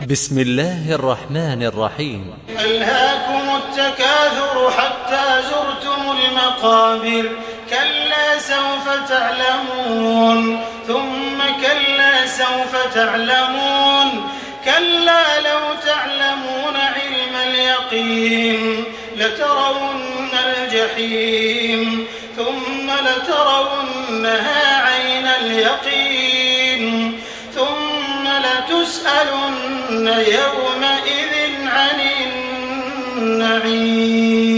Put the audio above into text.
بسم الله الرحمن الرحيم. ألهاكم التكاثر حتى زرتم المقابر كلا سوف تعلمون ثم كلا سوف تعلمون كلا لو تعلمون علم اليقين لترون الجحيم ثم لترونها عين اليقين ثم لتسألن يومئذ عن النعيم.